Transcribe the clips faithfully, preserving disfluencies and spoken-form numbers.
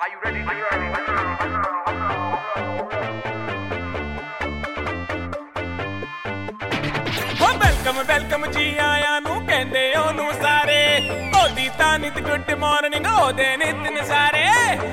Are you ready? Are you ready? Oh, welcome, welcome जी आया नू कहंदे ओनू सारे ओदी तां नित गुड मॉर्निंग ओदे नित नज़ारे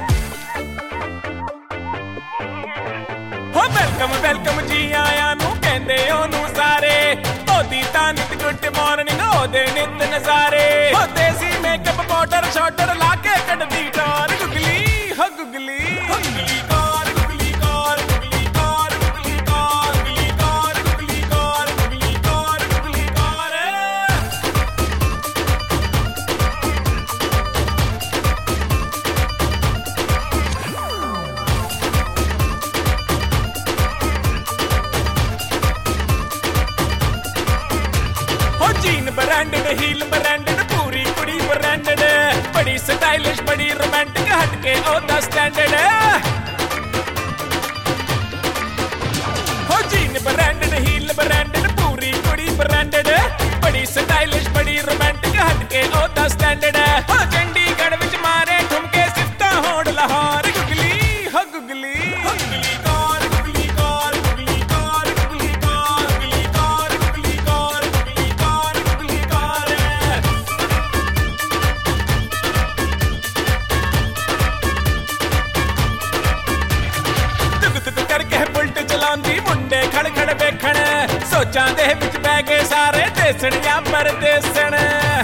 Oh, welcome, welcome जी आया नू कहंदे ओनू सारे ओदी तां नित गुड मॉर्निंग ओदे नित नज़ारे ओ देसी मेकअप पाउडर शॉटर लाके कड्डी डोर गुगली हो गुगली गुगली कार गुगली कार गुगली कार गुगली कार गुगली कार गुगली कार गुगली कार गुगली कार हो जीन ब्रांडेड हील ब्रांडेड पूरी कुड़ी ब्रांडेड बड़ी स्टाइलिश बड़ी रोमांटिक हटके ओदा स्टैंडर्ड हो जीन ब्रांडेड हील ब्रांडेड पूरी कुड़ी ब्रांडेड बड़ी स्टाइलिश बड़ी रोमांटिक हटके ओदा स्टैंडर्ड हो चंडीगढ़ विच मारे ठुमके सिफ्ता होड़ लाहौर गुगली हो गुगली गुगली कार गुगली कार गुगली कार गुगली कार गुगली कार गुगली कार गुगली कार गुगली कार तुक तुक करके बुलट चलाउंदी मुंडे खड़ खड़ वेखण सोचां दे विच पै गए सारे देसण या परदेसण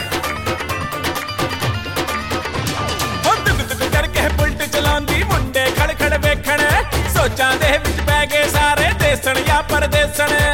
हो तुक तुक करके बुलट चलाउंदी मुंडे खड़ खड़ वेखण सोचां दे विच पै गए सारे देसण या परदेसण